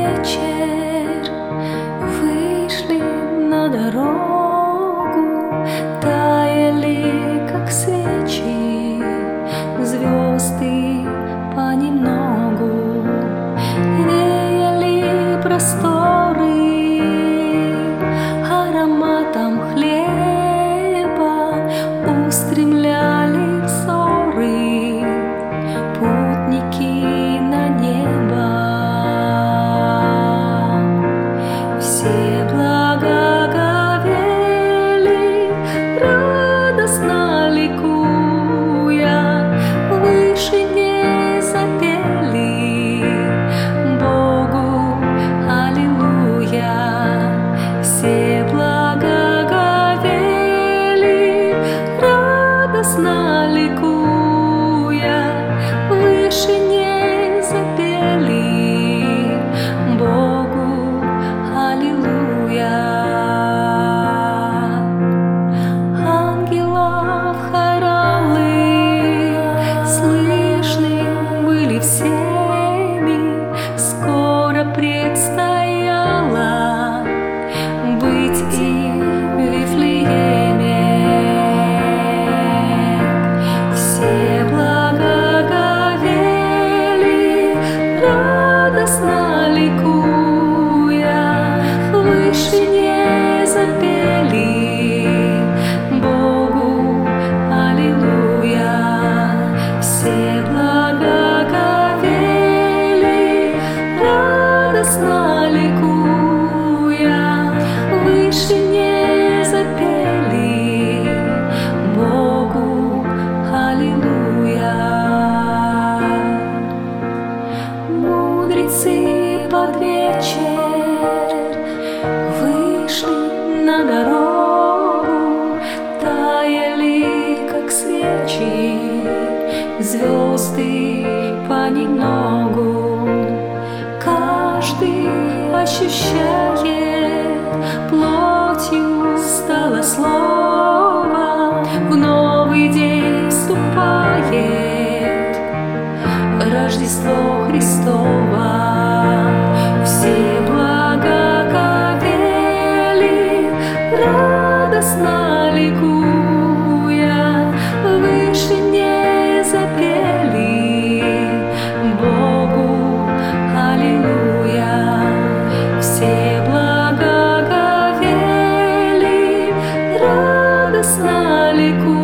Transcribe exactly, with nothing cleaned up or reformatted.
вечер вышли на дорогу, таяли, как свечи, звезды понемногу, веяли просторы ароматом хлеба, устремляли взоры путники на небо. Все благоговели, радостно ликуя, в вышине запели Богу аллилуйя. Все благоговели, радостно ликуя, в вышине запели Богу аллилуйя. Ангелов хоралы слышны были всеми, скоро предстояло быть им в Вифлееме. Все благоговели, радостно ликуя, в вышине запели Богу аллилуйя. Все благоговели, радостно ликуя, в вышине запели Богу аллилуйя. Мудрецы под вечер вышли на дорогу, таяли, как свечи, звезды понемногу. Каждый ощущает, плотью стало слово, в новый день вступает Рождество Христово. Все благоговели, радостно ликуя, в вышине запели Богу аллилуйя. Все благоговели, радостно ликуя,